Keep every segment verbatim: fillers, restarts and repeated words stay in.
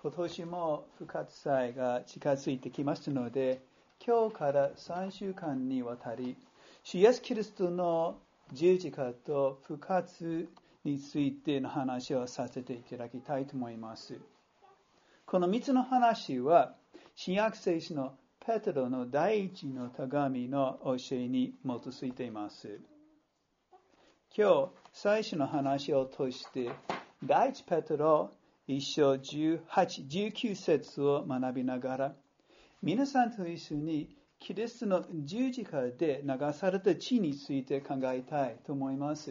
今年も復活祭が近づいてきますので、今日からさんしゅうかんにわたり、主イエスキリストの十字架と復活についての話をさせていただきたいと思います。このみっつの話は、新約聖書のペテロの第一の手紙の教えに基づいています。今日、最初の話を通して、第一ペテロ一章じゅうはち、じゅうきゅう節を学びながら、皆さんと一緒にキリストの十字架で流された血について考えたいと思います。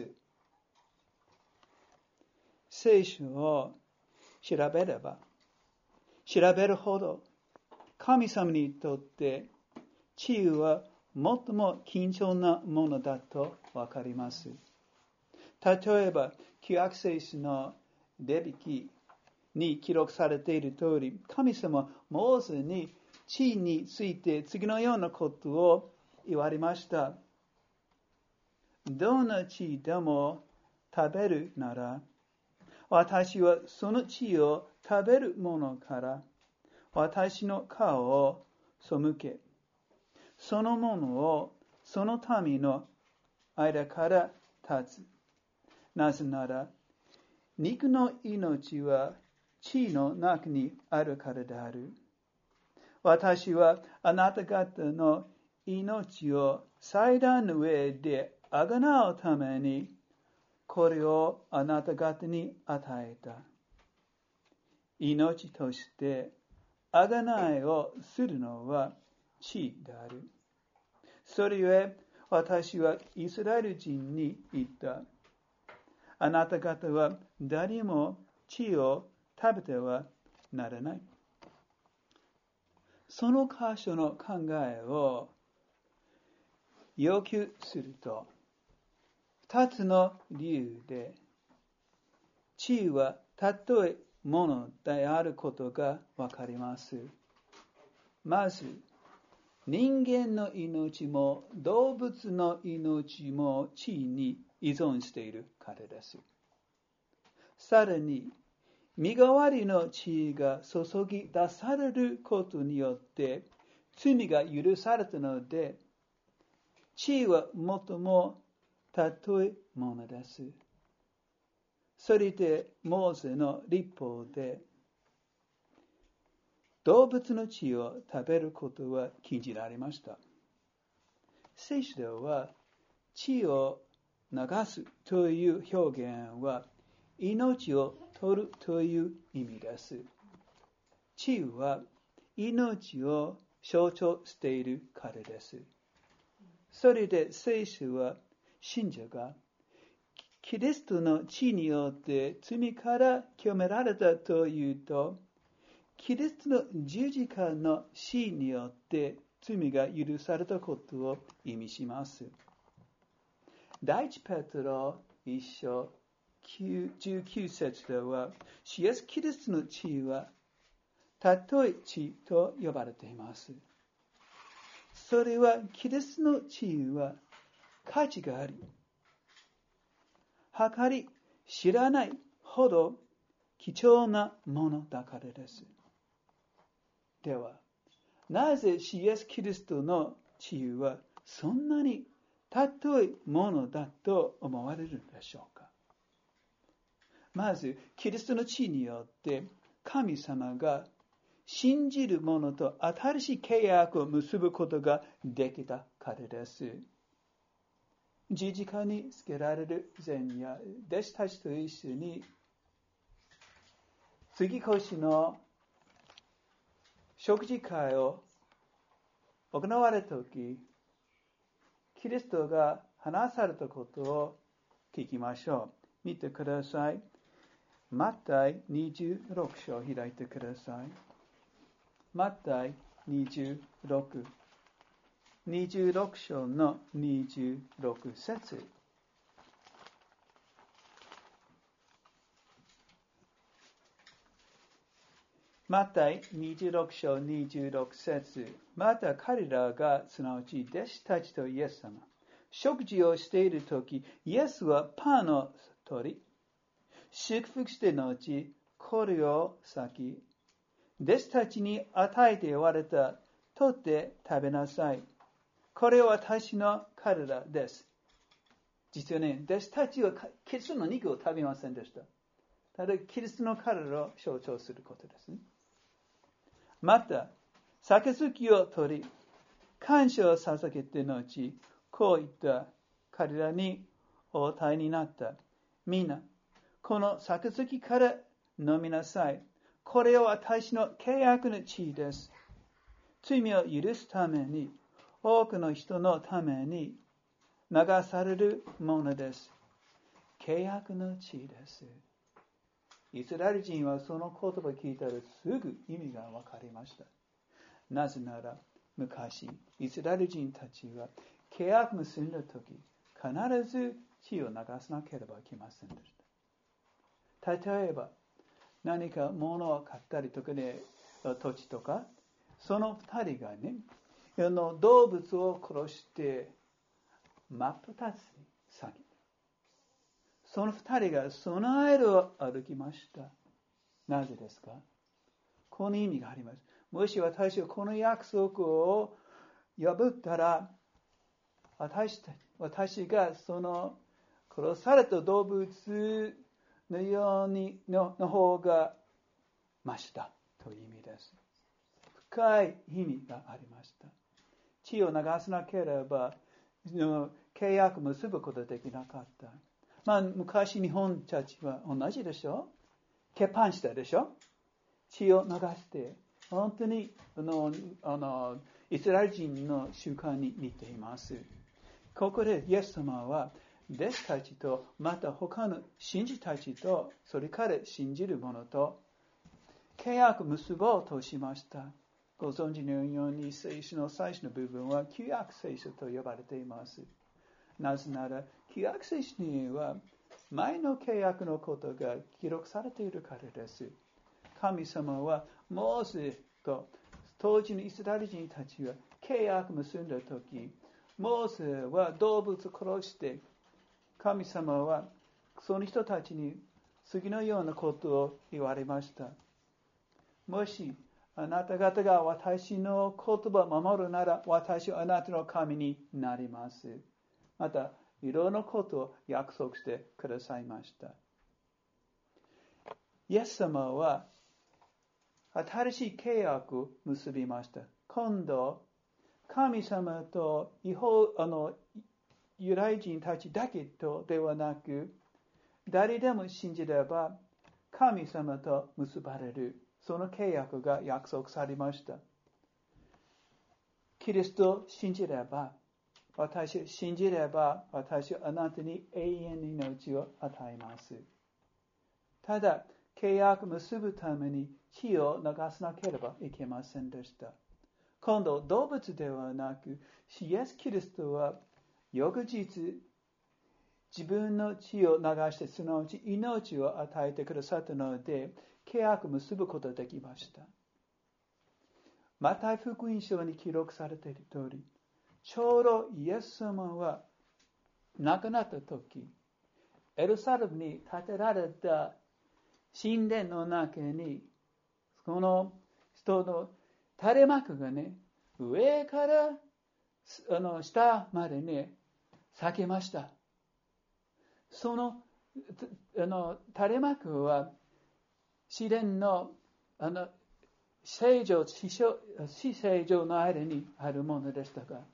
聖書を調べれば、調べるほど、神様にとって血は最も緊張なものだとわかります。例えば、旧約聖書のレビ記に記録されている通り、神様はモーセに血について次のようなことを言われました。どんな血でも食べるなら、私はその血を食べる者から私の顔を背け、その者をその民の間から立つ。なぜなら、肉の命は血の中にあるからである。私はあなた方の命を祭壇の上であがなうために、これをあなた方に与えた。命としてあがないをするのは血である。それゆえ、私はイスラエル人に言った。あなた方は誰も血を食べてはならない。その箇所の考えを要求すると、二つの理由で、血はたとえものであることがわかります。まず、人間の命も動物の命も血に依存しているからです。さらに、身代わりの血が注ぎ出されることによって罪が許されたので、血は最も尊いものです。それでモーセの律法で動物の血を食べることは禁じられました。聖書では血を流すという表現は命を取るという意味です。血は命を象徴しているからです。それで聖書は信者がキリストの血によって罪から清められたというと、キリストの十字架の死によって罪が許されたことを意味します。第一ペテロ一章じゅうきゅう節では、主イエスキリストの血は尊い血と呼ばれています。それはキリストの血は価値があり、計り知らないほど貴重なものだからです。では、なぜ主イエスキリストの血はそんなに尊いものだと思われるでしょうか。まず、キリストの血によって神様が信じる者と新しい契約を結ぶことができたからです。十字架につけられる前夜、弟子たちと一緒に杉越の食事会を行われたとき、キリストが話されたことを聞きましょう。見てください。マタイにじゅうろく章を開いてください。マタイにじゅうろく。にじゅうろく章のにじゅうろく節。マタイにじゅうろく章にじゅうろく節。また彼らがすなわち弟子たちとイエス様、食事をしているとき、イエスはパンを取り、祝福して後、これを裂き、 弟子たちに与えて言われた。取って食べなさい。これは私の体です。実はね、弟子たちはキリストの肉を食べませんでした。ただ、キリストの体を象徴することですね。また、杯を取り、感謝を捧げて後、こう言った。彼らに応対になった。みんな、この杯から飲みなさい。これは私の契約の血です。罪を許すために、多くの人のために流されるものです。契約の血です。イスラエル人はその言葉を聞いたらすぐ意味が分かりました。なぜなら、昔、イスラエル人たちは契約を結んだとき、必ず血を流さなければいけませんでした。例えば、何か物を買ったりとかね、土地とか、その二人がね、あの動物を殺して真っ二つに下げた。その二人がその間を歩きました。なぜですか？この意味があります。もし私はこの約束を破ったら、私私がその殺された動物のように の, の方が増したという意味です。深い意味がありました。血を流さなければ契約を結ぶことができなかった。まあ昔日本たちは同じでしょ。血判したでしょ。血を流して本当にあのあのイスラエル人の習慣に似ています。ここでイエス様は弟子たちとまた他の信者たちとそれから信じる者と契約を結ぼうとしました。ご存知のように聖書の最初の部分は旧約聖書と呼ばれています。なぜなら旧約聖書には前の契約のことが記録されているからです。神様はモーセと当時のイスラエル人たちは契約を結んだとき、モーセは動物を殺して、神様はその人たちに次のようなことを言われました。もしあなた方が私の言葉を守るなら、私はあなたの神になります。また、いろんなことを約束してくださいました。イエス様は新しい契約を結びました。今度、神様と違法あのユダヤ人たちだけとではなく、誰でも信じれば神様と結ばれる、その契約が約束されました。キリストを信じれば、私を信じれば、私はあなたに永遠の命を与えます。ただ、契約を結ぶために血を流さなければいけませんでした。今度、動物ではなく、イエス・キリストは翌日、自分の血を流してそのうち命を与えてくださったので、契約を結ぶことができました。マタイ福音書に記録されている通り、ちょうどイエス様は亡くなった時、エルサレムに建てられた神殿の中に、この人の垂れ幕がね、上からあの下までね、裂けました。そのあの垂れ幕は試練のあの聖女、死聖女の間にあるものでしたが、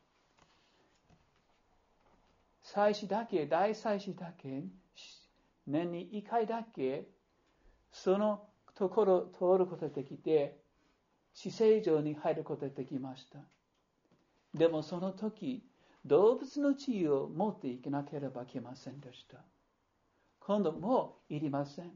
祭司だけ、大祭司だけ、年にいっかいだけ、そのところを通ることができて、死聖女に入ることができました。でもその時、動物の血を持っていけなければいけませんでした。今度もういりません。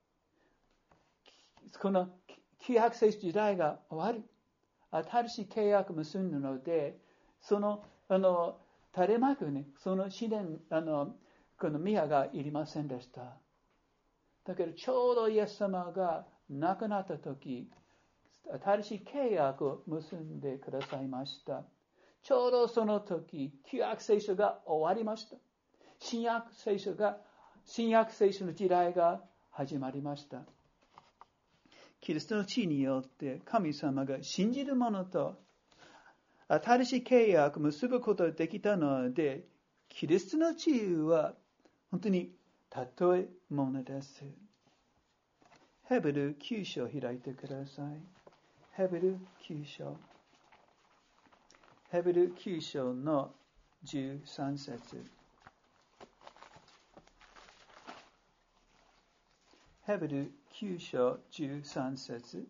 この旧約聖書時代が終わる。新しい契約を結んだので、その、あの、垂れ幕ね、その試練、あの、この宮がいりませんでした。だけど、ちょうどイエス様が亡くなった時、新しい契約を結んでくださいました。ちょうどその時、旧約聖書が終わりました。新約聖書が、新約聖書の時代が始まりました。 キリストの地によって神様が信じる者と新しい契約を結ぶことができたので、キリストの地は本当に尊いものです。ヘブルきゅう章を開いてください。ヘブルきゅう章。ヘブルきゅう章のじゅうさん節。ヘブルきゅう章じゅうさん節。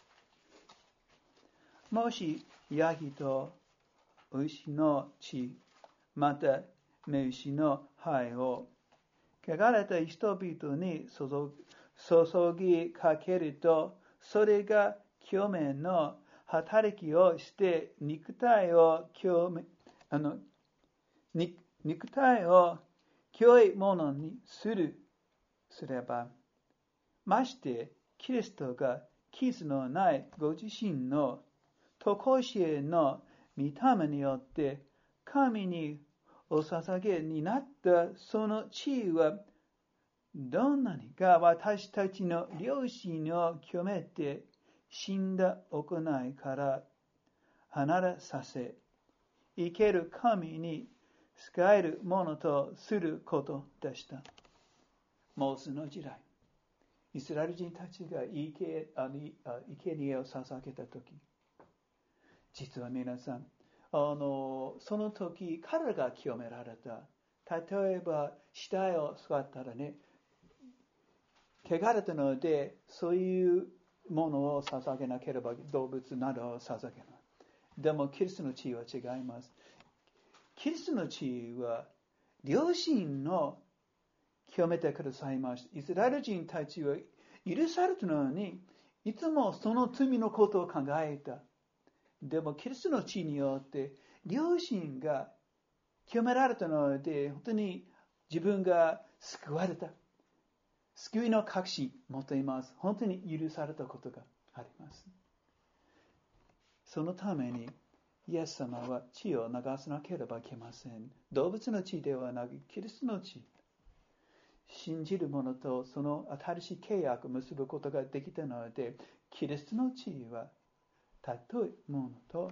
もしヤギと牛の血、また雌牛の灰を汚れた人々に注ぎかけると、それが清めの働きをして肉体を清め、あの、肉体を清いものにする、すれば、ましてキリストが傷のないご自身の常しえの御霊によって神にお捧げになったその地位は、どんなにか私たちの良心を清めて死んだ行いから離れさせ、生ける神に仕えるものとすることでした。モーセの時代、イスラエル人たちが生贄を捧げたとき、実は皆さん、あのその時彼らが清められた。例えば死体を使ったらね、汚れたのでそういうものを捧げなければ動物などを捧げない。でもキリストの血は違います。キリストの血は良心の清めてくださいました。イスラエル人たちは許されたのに、いつもその罪のことを考えた。でもキリストの血によって良心が清められたので、本当に自分が救われた。救いの確信を持っています。本当に許されたことがあります。そのためにイエス様は血を流さなければいけません。動物の血ではなくキリストの血。信じる者とその新しい契約を結ぶことができたので、キリストの血は尊いものと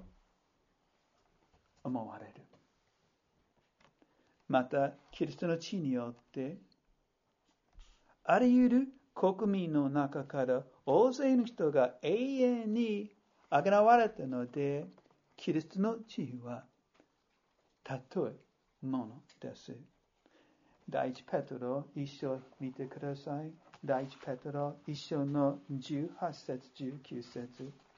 思われる。また、キリストの血によって、あらゆる国民の中から大勢の人が永遠にあがなわれたので、キリストの血は尊いものです。第一ペトロ一章見てください。第一ペトロ一章のじゅうはち節じゅうきゅう節。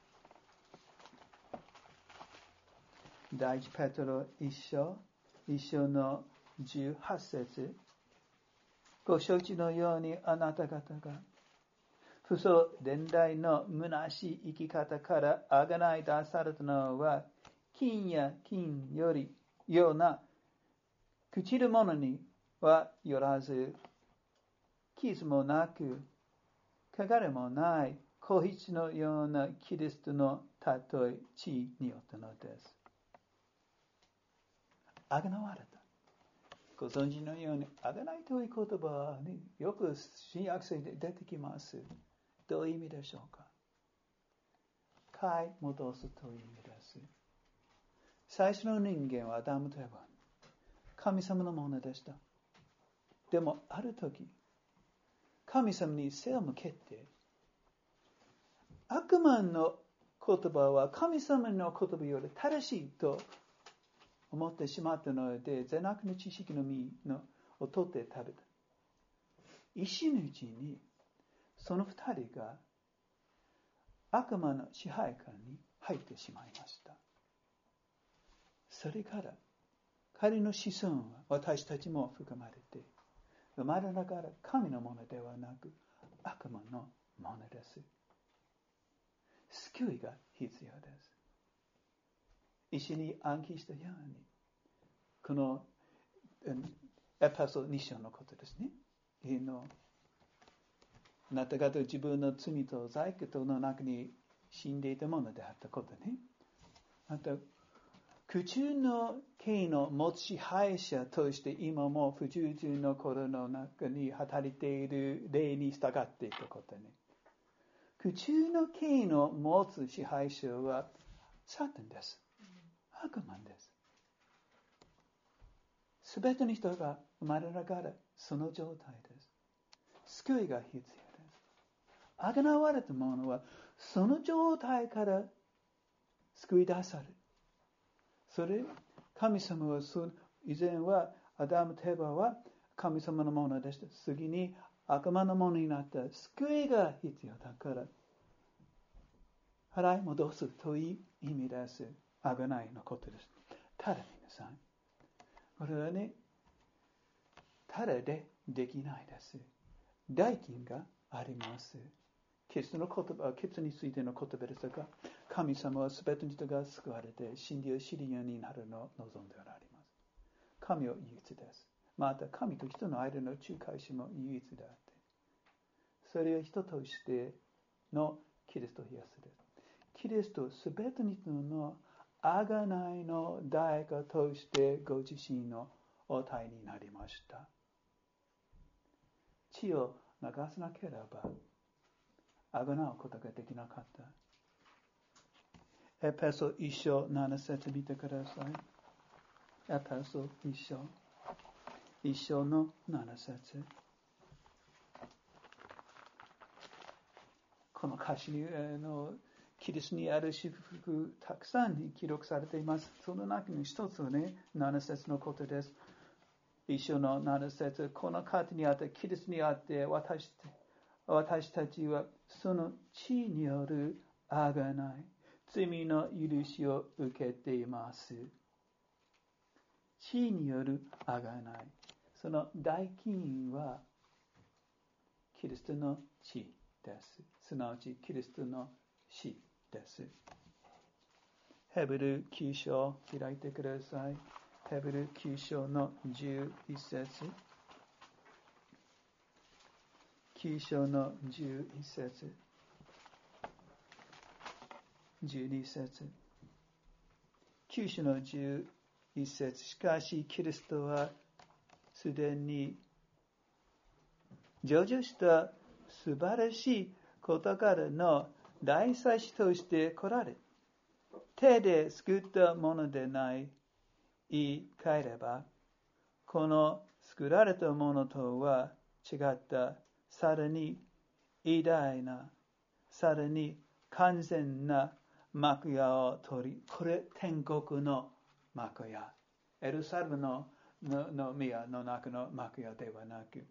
第一ペトロ一章一章のじゅうはち節。ご承知のようにあなた方が不相伝来の虚しい生き方からあがない出されたのは、金や金よりような朽ちるものにはよらず、傷もなく汚れもない子羊のようなキリストの尊い血によったのです。あがなわれた。ご存知のように、あがないという言葉によく新約聖で出てきます。どういう意味でしょうか。買い戻すという意味です。最初の人間はアダムとエヴァ、神様のものでした。でもある時、神様に背を向けて、悪魔の言葉は神様の言葉より正しいと思ってしまったので、善悪の知識の実のを取って食べた。一瞬のうちに、その二人が悪魔の支配下に入ってしまいました。それから彼の子孫は私たちも含まれて、生まれながら神のものではなく悪魔のものです。救いが必要です。一緒に暗記したように、このエペソに章のことですね。あなた方自分の罪と罪悪の中に死んでいたものであったことね。あと、苦中の刑の持ち支配者として今も不従順の頃の中に働いている霊に従っていたことね。 宇宙の権威を持つ支配者はサタンです。悪魔です。すべての人が生まれながらその状態です。救いが必要です。あがなわれた者はその状態から救い出される。それ、神様は以前はアダム・テバは神様のものでした。次に悪魔のものになった救いが必要だから、払い戻すという意味です。あがないのことです。ただ皆さん、これはね、ただでできないです。代金があります。キリストの言葉、キリストについての言葉ですが、神様はすべての人が救われて真理を知るようになるのを望んでおられます。神は唯一です。また神と人の間の仲介者も唯一であって、それは人としてのキリストイエスです。キリストすべての人のあがないの代価としてご自身のお体になりました。血を流さなければあがなうことができなかった。エペソ一章七節見てください。エペソ一章一章の七節。この歌詞のキリストにある祝福たくさんに記録されています。その中に一つはね、七節のことです。一章の七節、この方にあってキリストにあって私私たちはその血によるあがない、罪の許しを受けています。血によるあがない。その代金はキリストの血です。すなわちキリストの死です。ヘブルきゅう章開いてください。ヘブルきゅう章のじゅういち節。きゅう章のじゅういち節。じゅうに節。きゅう章のじゅういち節。しかしキリストはすでに成就した素晴らしいことからの大祭司として来られ、手で作ったものでない言い換えれば、この作られたものとは違ったさらに偉大な、さらに完全な幕屋を取り、これ天国の幕屋、エルサレムののの宮の中の幕屋ではなく、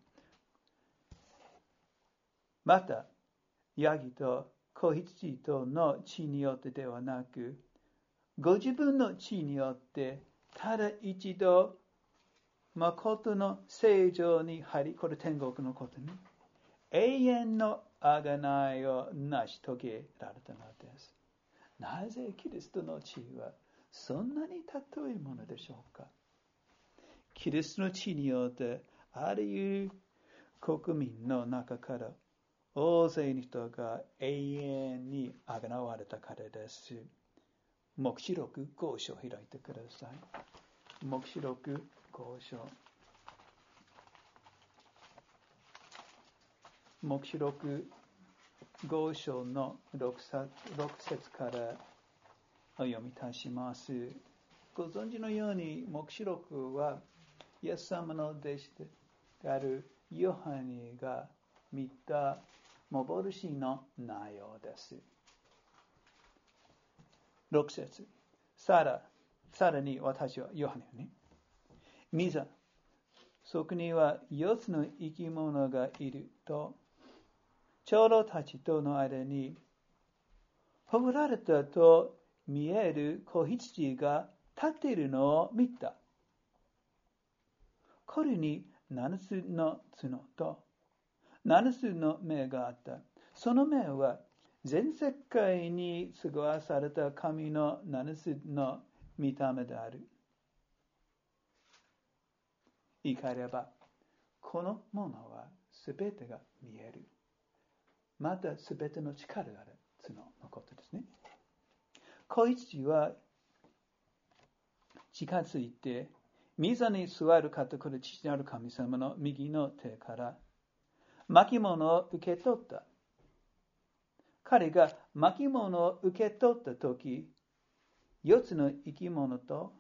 またヤギと子羊との血によってではなく、ご自分の血によってただ一度誠の聖城に入り、これ天国のことね、永遠の贖いを成し遂げられたのです。なぜキリストの血はそんなに尊いものでしょうか。キリストの血によってあらゆる国民の中から大勢の人が永遠にあがなわれたからです。黙示録ご章開いてください。黙示録ご章。黙示録ご章のろく節からお読みいたします。ご存知のように黙示録はイエス様の弟子であるヨハネが見た幻の内容です。ろく節。さら、さらに私はヨハネね。見ざ、そこには四つの生き物がいると、長老たちとの間に、ほぐられたと見える子羊が立っているのを見た。これに七つの角と七つの目があった。その目は全世界に過ごされた神の七つの見た目である。言い換えれば、このものはすべてが見える。またすべての力がある角のことですね。子羊は近づいて、御座に座る方、これ父なる神様の右の手から巻物を受け取った。 彼が巻物を受け取ったとき、四つの生き物と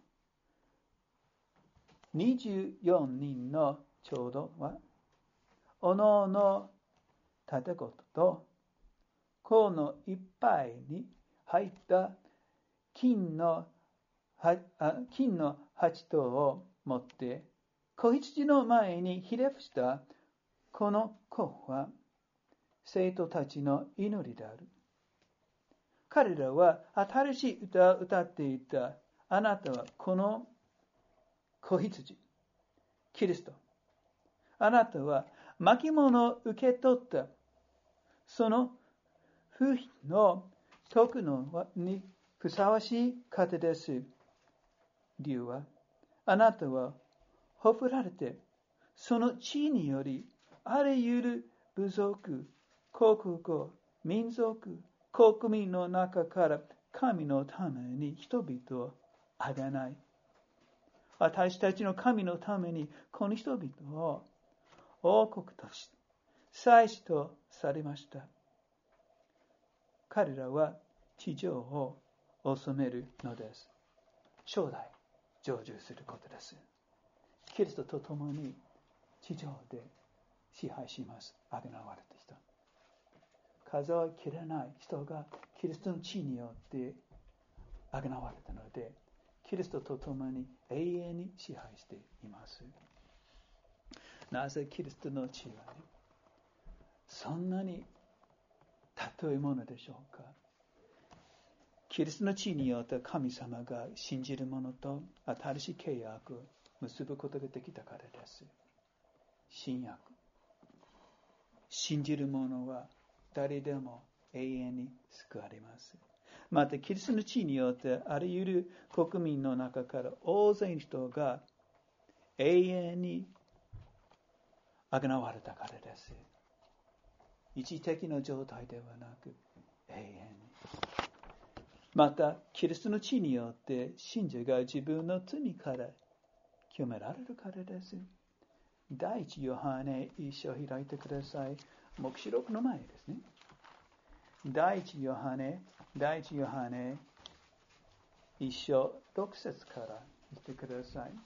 にじゅうよにんの長老は、おのおの盾事と甲のいっぱいに入った金の金の八頭を持って、子羊の前にひれ伏した。この子は生徒たちの祈りである。彼らは新しい歌を歌っていた。あなたはこの子羊、キリスト。あなたは巻物を受け取った。その不義の徳のにふさわしい方です。理由は、あなたは誇られて、その地により、あらゆる部族、国語、民族、国民の中から神のために人々をあがない。私たちの神のためにこの人々を王国として祭司とされました。彼らは地上を治めるのです。将来成就することです。キリストと共に地上で支配します。あがなわれた人。数えきれない人がキリストの血によってあがなわれたので、キリストと共に永遠に支配しています。なぜキリストの血は、ね、そんなに尊いものでしょうか。キリストの血によって神様が信じる者と新しい契約を結ぶことができたからです。新約。信じる者は誰でも永遠に救われます。また、キリストの血によってあらゆる国民の中から大勢の人が永遠にあがなわれたからです。一時的な状態ではなく永遠に。また、キリストの血によって信者が自分の罪から清められるからです。第一ヨハネ一章開いてください。黙示録の前ですね。第一ヨハネ、第一ヨハネ一章六節から見てください。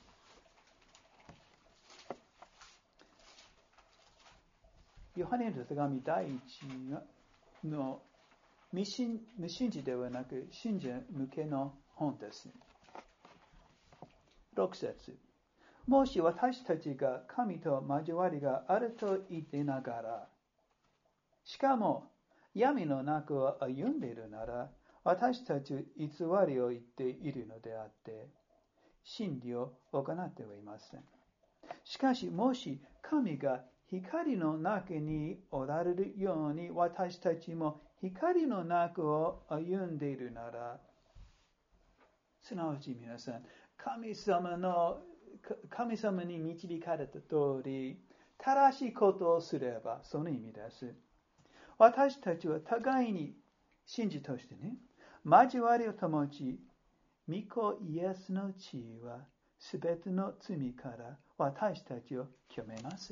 ヨハネの手紙第一の未信無信者ではなく信者向けの本です。六節。もし私たちが神と交わりがあると言ってながら、しかも闇の中を歩んでいるなら、私たち偽りを言っているのであって、真理を行ってはいません。しかし、もし神が光の中におられるように、私たちも光の中を歩んでいるなら、すなわち皆さん、神様の神様に導かれた通り、正しいことをすれば、その意味です。私たちは互いに信じとしてね、交わりを保ち、御子イエスの血はすべての罪から私たちを清めます。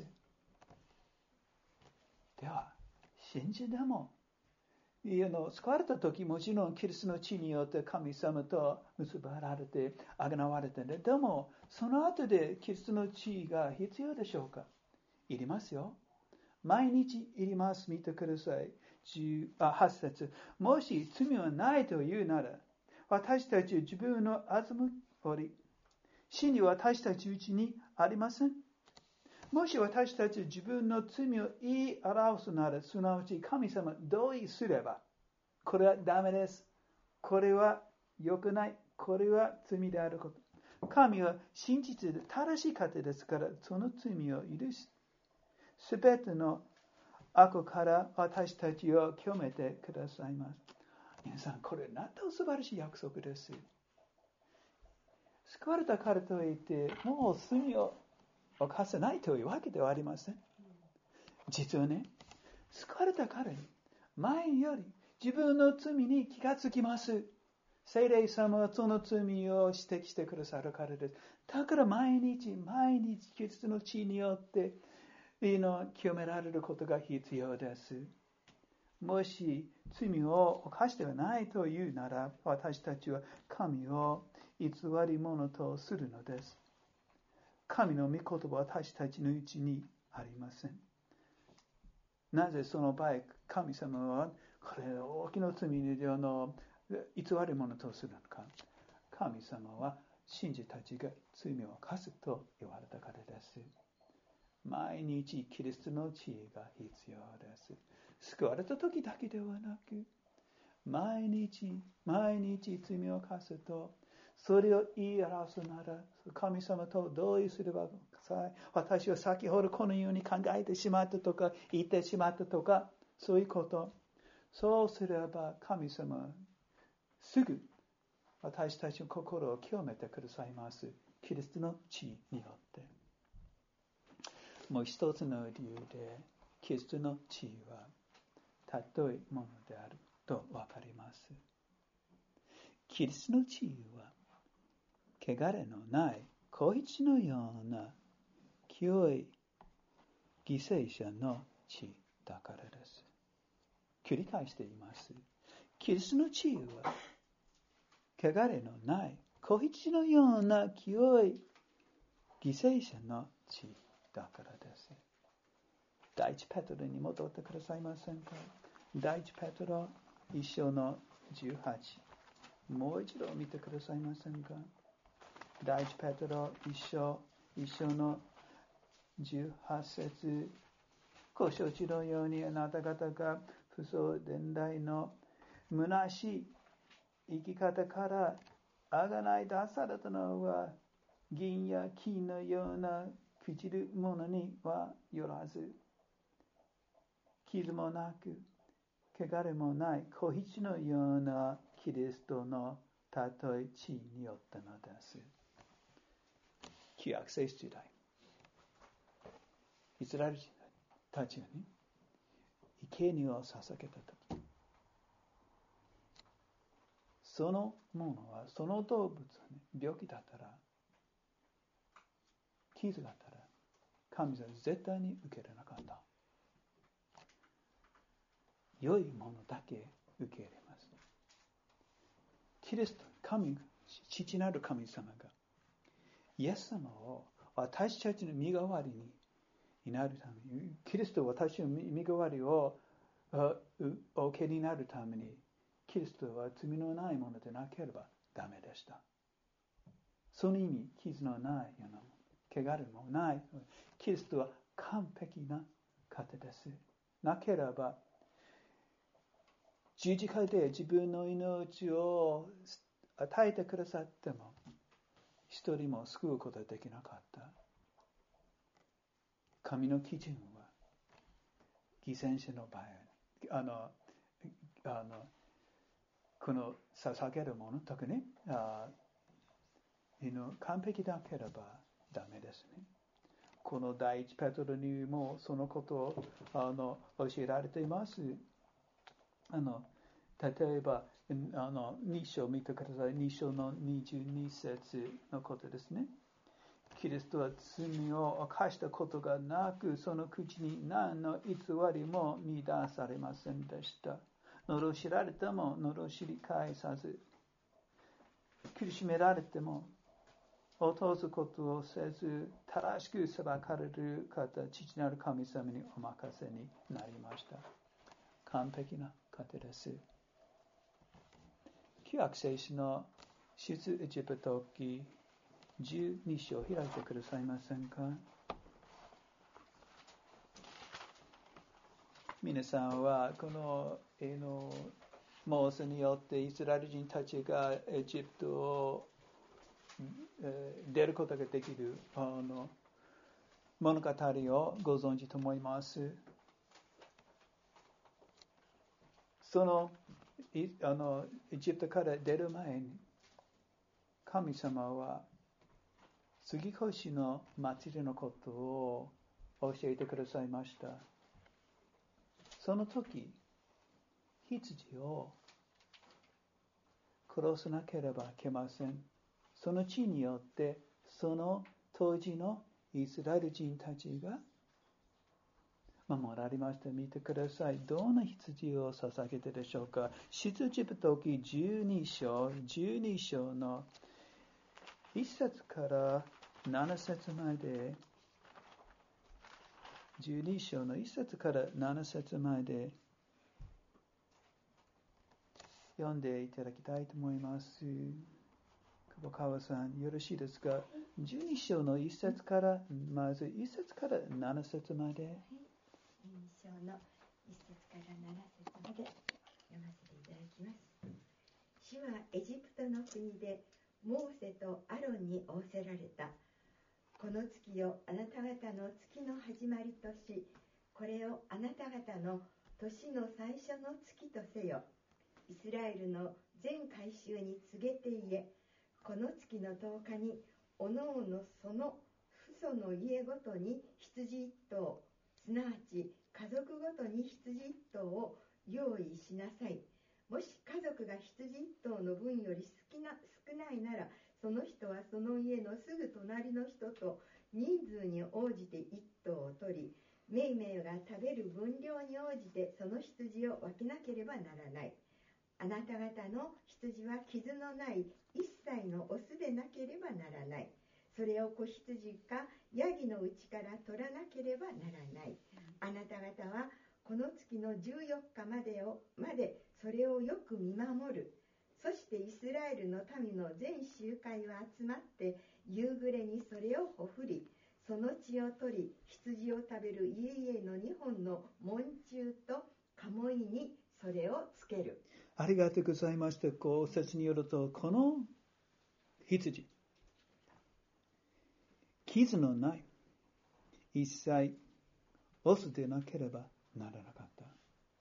では、信じでも、救われたとき、もちろんキリストの血によって神様と結ばれて、あがなわれてね。でも、その後でキリストの血が必要でしょうか？いりますよ。毎日いります。見てください。はち節。もし罪はないというなら、私たちは自分の欺り、真理は私たちうちにありません。もし私たち自分の罪を言い表すなら、すなわち神様同意すれば、これはダメです。これは良くない。これは罪であること。神は真実で正しい方ですから、その罪を許す。すべての悪から私たちを清めてくださいます。皆さん、これなんと素晴らしい約束です。救われたからといって、もう罪を犯せないというわけではありません。実はね、救われたからに、前より自分の罪に気がつきます。聖霊様はその罪を指摘してくださるからです。だから毎日毎日キリストの血によって清められることが必要です。 もし罪を犯してはないというなら、私たちは神を偽り者とするのです。神の御言葉は私たちのうちにありません。なぜその場合、神様はこれを大きな罪の偽り者とするのか。神様は信者たちが罪を犯すと言われたからです。毎日キリストの知恵が必要です。救われた時だけではなく、毎日毎日罪を犯すと、それを言い表すなら、神様と同意すればください。私は先ほどこのように考えてしまったとか、言ってしまったとか、そういうこと。そうすれば神様はすぐ私たちの心を清めてくださいます。キリストの血によって。もう一つの理由で、キリストの血は尊いものであるとわかります。キリストの血は、汚れのない子羊のような清い犠牲者の血だからです。繰り返しています。キリストの血は、汚れのない子羊のような清い犠牲者の血だからです。第一ペトロに戻ってくださいませんか。第一ペトロ一章のじゅうはち。もう一度見てくださいませんか。第一ペトロ一章一章のじゅうはち節。ご承知のようにあなた方が不相伝来の虚しい生き方からあがない出されたのは、銀や金のような朽ちるものにはよらず、傷もなく汚れもない子羊のようなキリストの尊い血によったのです。旧約聖書時代、イスラエル人たちがね、生贄を捧げたとき、そのものは、その動物はね、病気だったら、傷があったら、神様は絶対に受けられなかった。良いものだけ受け入れます。キリスト、神、父なる神様が、イエス様を私たちの身代わりになるために、キリストは私の身代わりをお受けになるために、キリストは罪のないものでなければダメでした。その意味、傷のないようなもの、汚れもない。キリストは完璧な方です。なければ、十字架で自分の命を与えてくださっても、一人も救うことができなかった。神の基準は、犠牲者の場合、あの、あの、この捧げるもの、特に、あ完璧だければダメですね。この第一ペトロにもそのことをあの教えられています。あの例えばあのに章を見てください。に章のにじゅうに節のことですね。キリストは罪を犯したことがなく、その口に何の偽りも見出されませんでした。罵られても罵り返さず、苦しめられても落とすことをせず、正しく裁かれる方、父なる神様にお任せになりました。完璧な方です。旧約聖書の出エジプト記じゅうに章を開いてくださいませんか。皆さんはこの絵のモーセによってイスラエル人たちがエジプトを出ることができるあの物語をご存知と思います。そのあのエジプトから出る前に、神様は杉越の祭りのことを教えてくださいました。その時、羊を殺さなければいけません。その地によって、その当時のイスラエル人たちが守られました。見てください。どんな羊を捧げてでしょうか。出エジプト記じゅうに章、じゅうに章のいっ節からなな節まで、じゅうに章のいっ節からなな節まで読んでいただきたいと思います。久保川さん、よろしいですか。じゅうに章のいっ節から、まずいっ節からなな節まで。 じゅうに章のいっ節からなな節まで読ませていただきます。主はエジプトの国でモーセとアロンに仰せられた。この月をあなた方の月の始まりとし、これをあなた方の年の最初の月とせよ。イスラエルの全改宗に告げて言え、この月のとおかにおのおのその父祖の家ごとに羊一頭、すなわち家族ごとに羊一頭を用意しなさい。もし家族が羊一頭の分より少な、少ないなら、その人はその家のすぐ隣の人と人数に応じて一頭を取り、めいめいが食べる分量に応じてその羊を分けなければならない。あなた方の羊は傷のない一切のオスでなければならない。それを子羊かヤギのうちから取らなければならない。あなた方はこの月のじゅうよっかまでをまでそれをよく見守る。そしてイスラエルの民の全集会は集まって夕暮れにそれをほふり、その血を取り、羊を食べる家々のにほんの門柱と鴨居にそれをつける。 ありがとうございました。こう説によると、この羊、傷のない一切オスでなければならなかった。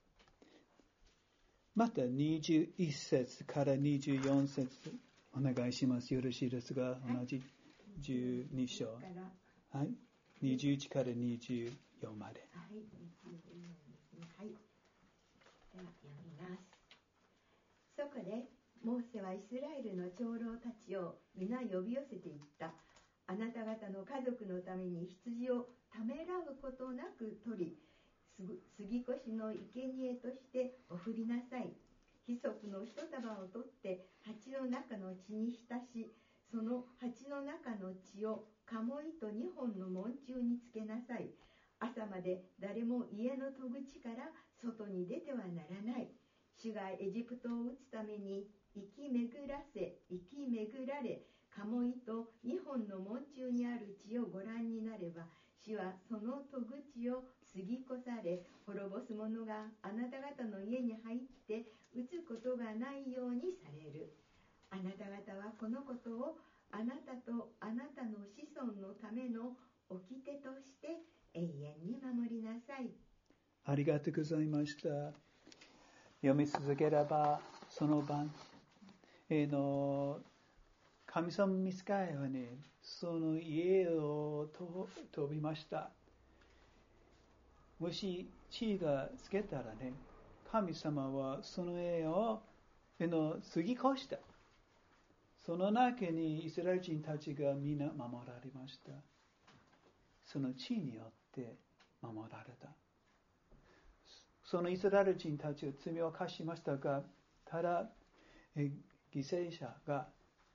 またにじゅういっ節からにじゅうよん節お願いします。よろしいですが、同じじゅうに章、はい、にじゅういちからにじゅうよんまで。 はい、にじゅうよんですね。はい。では読みます。そこでモーセはイスラエルの長老たちを皆呼び寄せていった。あなた方の家族のために羊をためらうことなく取り、杉越の生贄としてお振りなさい。ヒソプの一束を取って鉢の中の血に浸し、その鉢の中の血を鴨居とにほんの門柱につけなさい。朝まで誰も家の戸口から外に出てはならない。主がエジプトを打つために生き巡らせ生き巡られ、鴨居とにほんの門柱にある血をご覧になれば、主はその戸口を過ぎ越され、滅ぼす者があなた方の家に入って打つことがないようにされる。あなた方はこのことをあなたとあなたの子孫のための掟として永遠に守りなさい。 ありがとうございました。読み続ければその晩、えー、の神様ミスカイはね、その家を飛びました。もし血がつけたらね、神様はその家をの過ぎ越した。その中にイスラエル人たちがみんな守られました。その血によって守られた。そのイスラエル人たちは罪を犯しましたが、ただ犠牲者が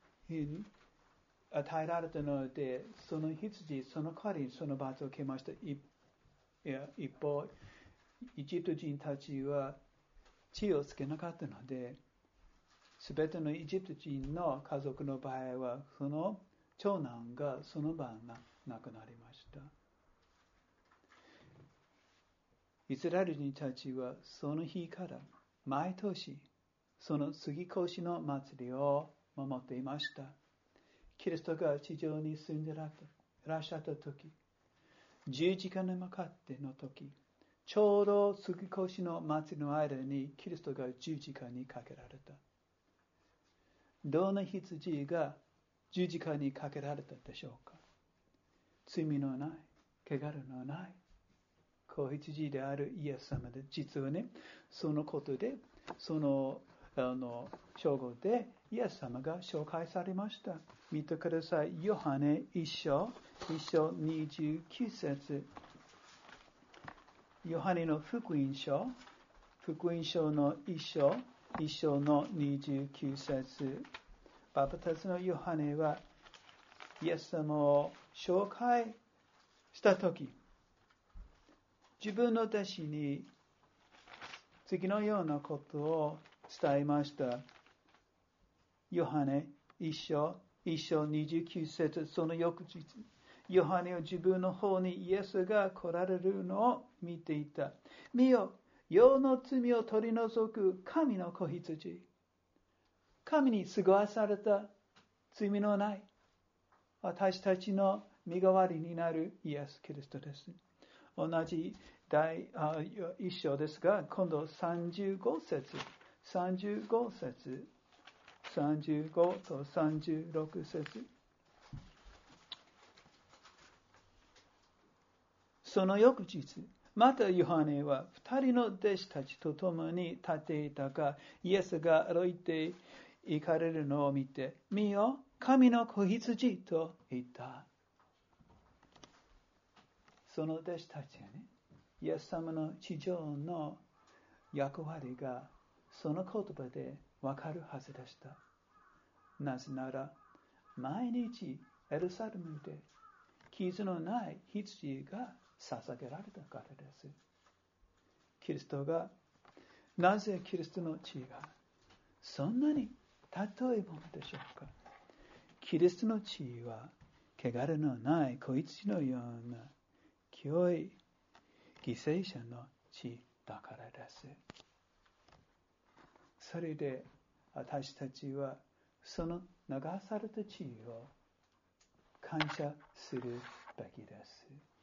与えられたので、その羊、その代わりにその罰を受けました。いや一方、エジプト人たちは血をつけなかったので、すべてのエジプト人の家族の場合は、その長男がその晩が亡くなりました。イスラエル人たちはその日から毎年その過ぎ越しの祭りを守っていました。キリストが地上に住んでいらっしゃった時、十字架に向かっての時、ちょうど過ぎ越しの祭りの間にキリストが十字架にかけられた。どんな羊が十字架にかけられたでしょうか。罪のない、汚れのない子羊であるイエス様で、実はね、そのことで、そのあの称号でイエス様が紹介されました。見てください。ヨハネ一章、一章にじゅうきゅう節。 ヨハネの福音書、福音書の一章、一章のにじゅうきゅう節、バプテスのヨハネはイエス様を紹介したとき、自分の弟子に次のようなことを伝えました。ヨハネ一章、一章にじゅうきゅう節、その翌日、ヨハネは自分の方にイエスが来られるのを見ていた。見よ、世の罪を取り除く神の子羊。神に過ごされた罪のない私たちの身代わりになるイエス・キリストです。同じ第一章ですが、今度さんじゅうご節、さんじゅうご節、さんじゅうごとさんじゅうろく節。その翌日、またヨハネは二人の弟子たちと共に立っていたが、イエスが歩いて行かれるのを見て、見よ、神の子羊と言った。その弟子たちはね、イエス様の地上の役割がその言葉でわかるはずでした。なぜなら、毎日エルサレムで傷のない羊が捧げられたからです。キリストが、なぜキリストの血がそんなに尊いものでしょうか。キリストの血は汚れのない子羊のような清い犠牲者の血だからです。それで私たちはその流された血を感謝するべきです。